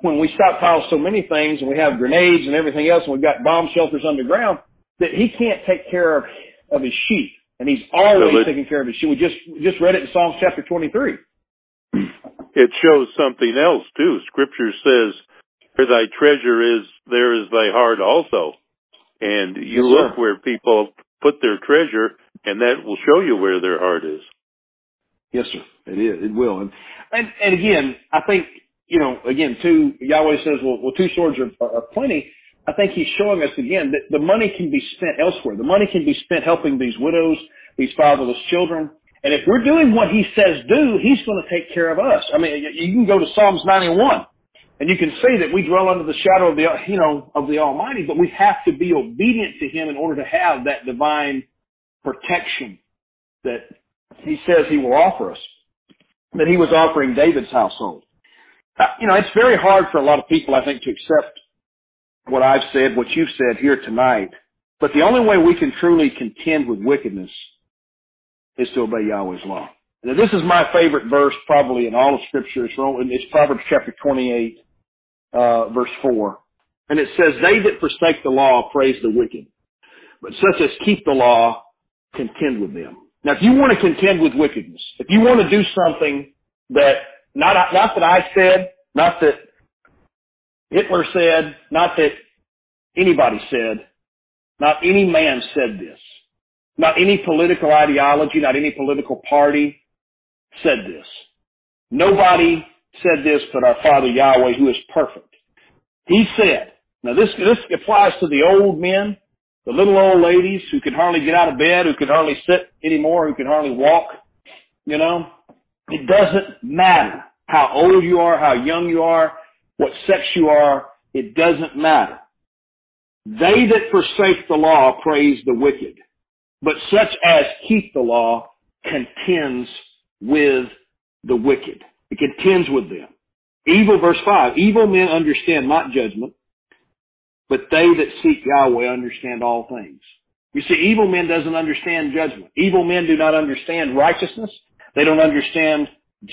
D: when we stockpile so many things and we have grenades and everything else and we've got bomb shelters underground, that he can't take care of his sheep. And he's always taking care of his sheep. We just read it in Psalms chapter 23.
C: It shows something else, too. Scripture says, where thy treasure is, there is thy heart also. And you look where people put their treasure, and that will show you where their heart is.
D: Yes, sir. It is. It will. And again, I think, again, too, Yahweh says, well, two swords are plenty. I think he's showing us again that the money can be spent elsewhere. The money can be spent helping these widows, these fatherless children. And if we're doing what he says do, he's going to take care of us. I mean, you can go to Psalms 91 and you can say that we dwell under the shadow of the Almighty, but we have to be obedient to him in order to have that divine protection that he says he will offer us, that he was offering David's household. It's very hard for a lot of people, I think, to accept what I've said, what you've said here tonight. But the only way we can truly contend with wickedness is to obey Yahweh's law. Now, this is my favorite verse probably in all of Scripture. It's Proverbs chapter 28, verse 4. And it says, they that forsake the law praise the wicked, but such as keep the law contend with them. Now, if you want to contend with wickedness, if you want to do something that, not that I said, not that Hitler said, not that anybody said, not any man said this, not any political ideology, not any political party said this. Nobody said this but our Father Yahweh, who is perfect. He said, now this applies to the old men, the little old ladies who could hardly get out of bed, who could hardly sit anymore, who could hardly walk. It doesn't matter how old you are, how young you are, what sex you are. It doesn't matter. They that forsake the law praise the wicked, but such as keep the law contends with the wicked. It contends with them. Evil, verse 5, evil men understand not judgment, but they that seek Yahweh understand all things. You see, evil men doesn't understand judgment. Evil men do not understand righteousness. They don't understand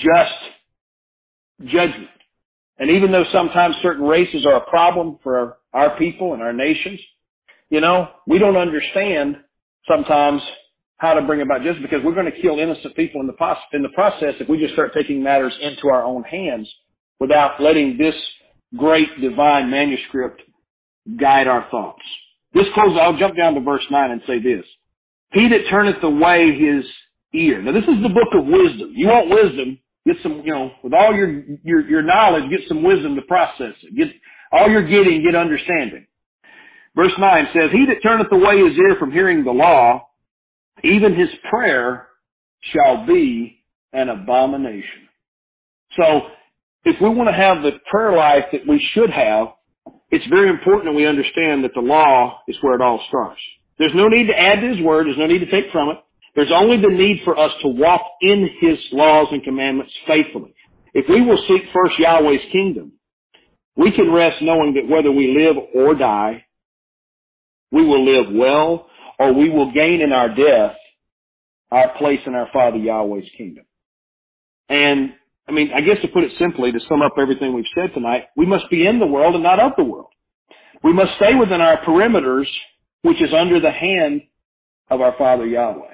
D: just judgment. And even though sometimes certain races are a problem for our people and our nations, we don't understand sometimes how to bring about justice, because we're going to kill innocent people in the process if we just start taking matters into our own hands without letting this great divine manuscript guide our thoughts. This closes, I'll jump down to verse 9 and say this. He that turneth away his ear. Now this is the book of wisdom. You want wisdom, get some, with all your knowledge, get some wisdom to process it. Get all you're getting, get understanding. Verse 9 says, he that turneth away his ear from hearing the law, even his prayer shall be an abomination. So, if we want to have the prayer life that we should have, it's very important that we understand that the law is where it all starts. There's no need to add to his word. There's no need to take from it. There's only the need for us to walk in his laws and commandments faithfully. If we will seek first Yahweh's kingdom, we can rest knowing that whether we live or die, we will live well, or we will gain in our death our place in our Father Yahweh's kingdom. And, I guess to put it simply, to sum up everything we've said tonight, we must be in the world and not of the world. We must stay within our perimeters, which is under the hand of our Father Yahweh.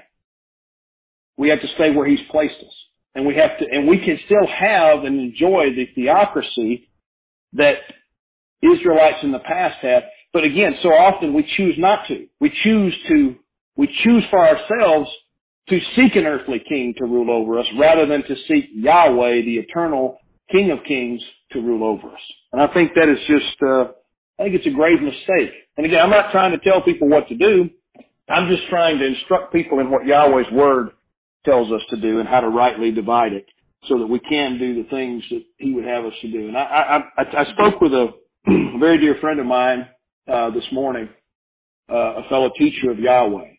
D: We have to stay where he's placed us. And we can still have and enjoy the theocracy that Israelites in the past have. But again, so often we choose not to. We choose for ourselves to seek an earthly king to rule over us rather than to seek Yahweh, the eternal King of Kings, to rule over us. And I think that is just, I think it's a grave mistake. And again, I'm not trying to tell people what to do. I'm just trying to instruct people in what Yahweh's word tells us to do and how to rightly divide it so that we can do the things that he would have us to do. And I spoke with a very dear friend of mine this morning, a fellow teacher of Yahweh,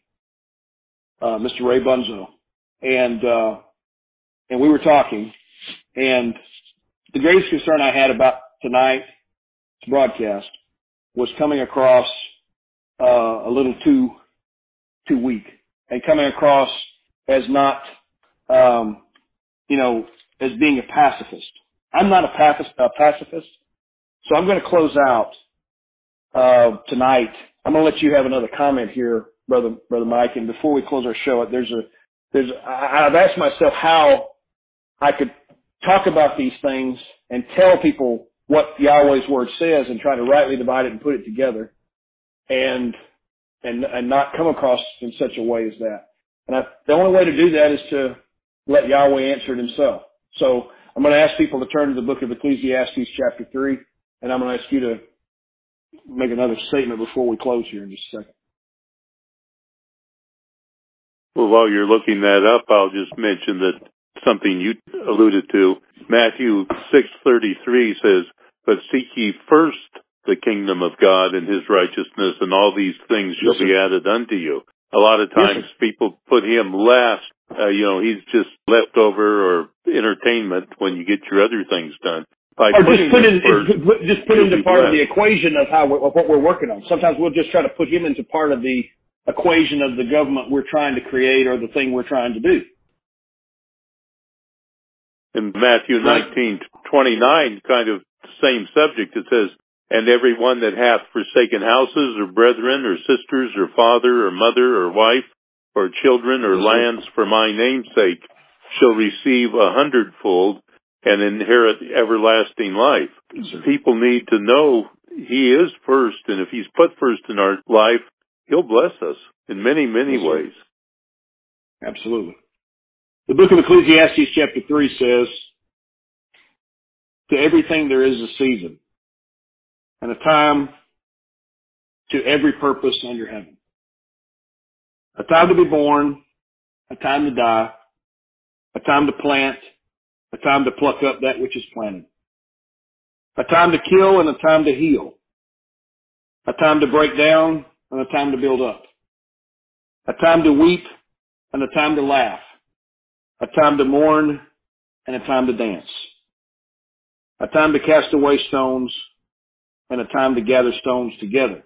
D: Mr. Ray Bunzo, and we were talking, and the greatest concern I had about tonight's broadcast was coming across a little too weak, and coming across as not, as being a pacifist. I'm not a pacifist. So I'm going to close out tonight. I'm going to let you have another comment here, Brother Mike. And before we close our show, I've asked myself how I could talk about these things and tell people what Yahweh's Word says and try to rightly divide it and put it together and not come across in such a way as that. And the only way to do that is to let Yahweh answer it himself. So I'm going to ask people to turn to the book of Ecclesiastes chapter 3, and I'm going to ask you to make another statement before we close here in just a second.
C: Well, while you're looking that up, I'll just mention that something you alluded to. Matthew 6:33 says, "But seek ye first the kingdom of God and his righteousness, and all these things shall be added unto you." A lot of times people put him last. He's just leftover or entertainment when you get your other things done. Or
D: just put into part of the equation of what we're working on. Sometimes we'll just try to put him into part of the equation of the government we're trying to create or the thing we're trying to do.
C: In Matthew 19:29, kind of the same subject, it says, "And every one that hath forsaken houses or brethren or sisters or father or mother or wife or children or lands for my name's sake shall receive 100-fold and inherit everlasting life." People need to know he is first, and if he's put first in our life, he'll bless us in many, many ways.
D: Absolutely. The book of Ecclesiastes chapter 3 says, "To everything there is a season, and a time to every purpose under heaven. A time to be born, a time to die, a time to plant, a time to pluck up that which is planted, a time to kill and a time to heal, a time to break down and a time to build up, a time to weep and a time to laugh, a time to mourn and a time to dance, a time to cast away stones and a time to gather stones together,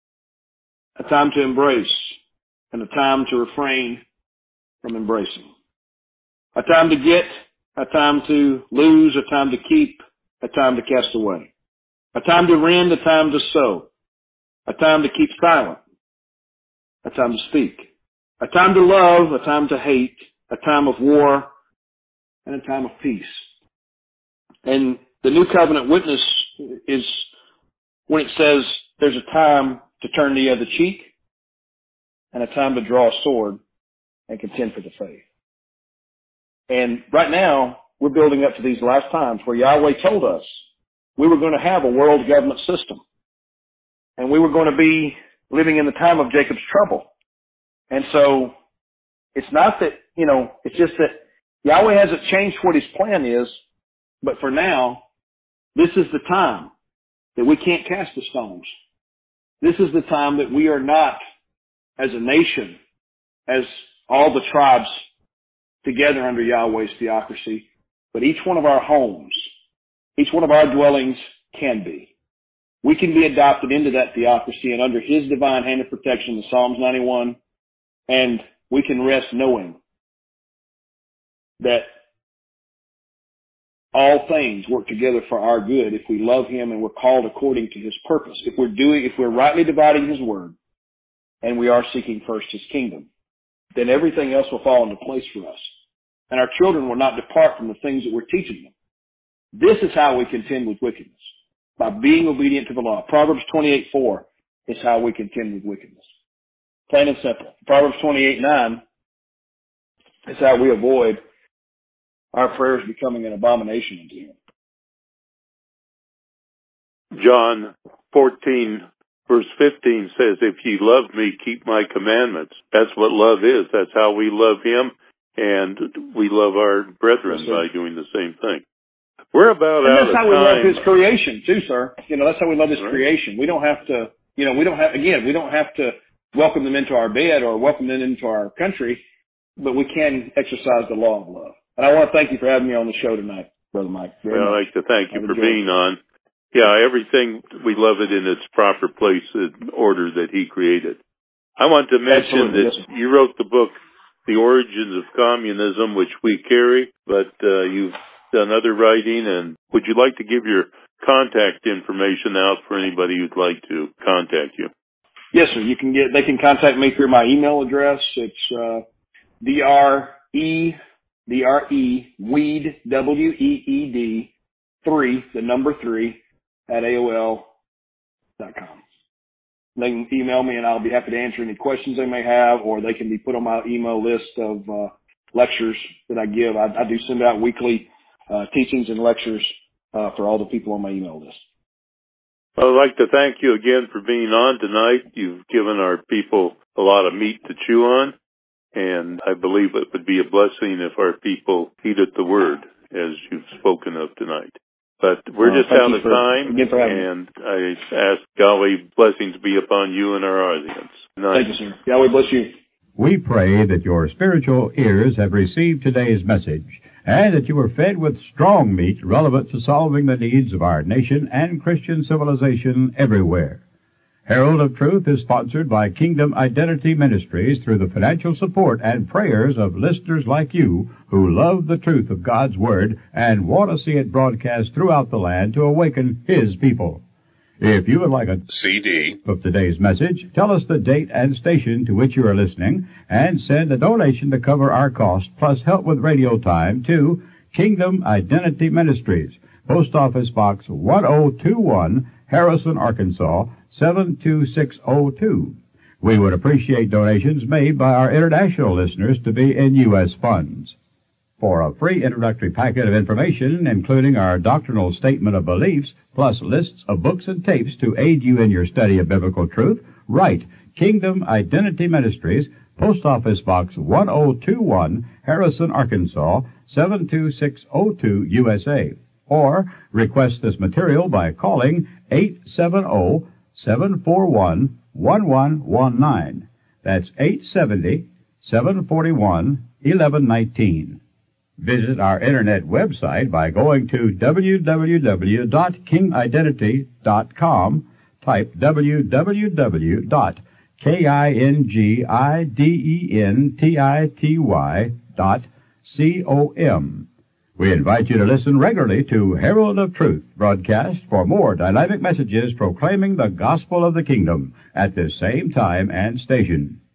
D: a time to embrace and a time to refrain from embracing, a time to get, a time to lose, a time to keep, a time to cast away, a time to rend, a time to sow, a time to keep silent, a time to speak, a time to love, a time to hate, a time of war, and a time of peace." And the New Covenant witness is when it says there's a time to turn the other cheek and a time to draw a sword and contend for the faith. And right now, we're building up to these last times where Yahweh told us we were going to have a world government system. And we were going to be living in the time of Jacob's trouble. And so it's not that, it's just that Yahweh hasn't changed what his plan is, but for now, this is the time that we can't cast the stones. This is the time that we are not, as a nation, as all the tribes together under Yahweh's theocracy, but each one of our homes, each one of our dwellings can be. We can be adopted into that theocracy and under his divine hand of protection, the Psalms 91, and we can rest knowing that all things work together for our good if we love him and we're called according to his purpose. If we're rightly dividing his word and we are seeking first his kingdom, then everything else will fall into place for us. And our children will not depart from the things that we're teaching them. This is how we contend with wickedness, by being obedient to the law. Proverbs 28:4 is how we contend with wickedness. Plain and simple. Proverbs 28:9 is how we avoid our prayers becoming an abomination unto him.
C: John 14, verse 15 says, "If ye love me, keep my commandments." That's what love is. That's how we love him, and we love our brethren by doing the same thing. We're about out of time.
D: That's how we love his creation too, sir. That's how we love his creation. We don't have to, we don't have to welcome them into our bed or welcome them into our country, but we can exercise the law of love. And I want to thank you for having me on the show tonight, Brother Mike.
C: I'd like to thank you for being on. Yeah, everything, we love it in its proper place and order that he created. I want to mention that you wrote the book, The Origins of Communism, which we carry, but you've done other writing. And would you like to give your contact information out for anybody who'd like to contact you.
D: Yes, sir. They can contact me through my email address. It's Weed, WEED, 3, the number 3, at AOL.com. They can email me, and I'll be happy to answer any questions they may have, or they can be put on my email list of lectures that I give. I do send out weekly teachings and lectures for all the people on my email list.
C: I'd like to thank you again for being on tonight. You've given our people a lot of meat to chew on, and I believe it would be a blessing if our people heeded the word as you've spoken of tonight. But we're just out of time, and I ask Yahweh blessings be upon you and our audience.
D: Thank you, sir. Yahweh bless you.
B: We pray that your spiritual ears have received today's message, and that you were fed with strong meat relevant to solving the needs of our nation and Christian civilization everywhere. Herald of Truth is sponsored by Kingdom Identity Ministries through the financial support and prayers of listeners like you who love the truth of God's Word and want to see it broadcast throughout the land to awaken His people. If you would like a CD of today's message, tell us the date and station to which you are listening, and send a donation to cover our cost, plus help with radio time, to Kingdom Identity Ministries, Post Office Box 1021, Harrison, Arkansas, 72602. We would appreciate donations made by our international listeners to be in U.S. funds. For a free introductory packet of information, including our doctrinal statement of beliefs, plus lists of books and tapes to aid you in your study of biblical truth, write Kingdom Identity Ministries, Post Office Box 1021, Harrison, Arkansas, 72602, USA. Or request this material by calling 870-741-1119. That's 870-741-1119. Visit our internet website by going to www.kingidentity.com. Type www.kingidentity.com. We invite you to listen regularly to Herald of Truth broadcast for more dynamic messages proclaiming the gospel of the kingdom at this same time and station.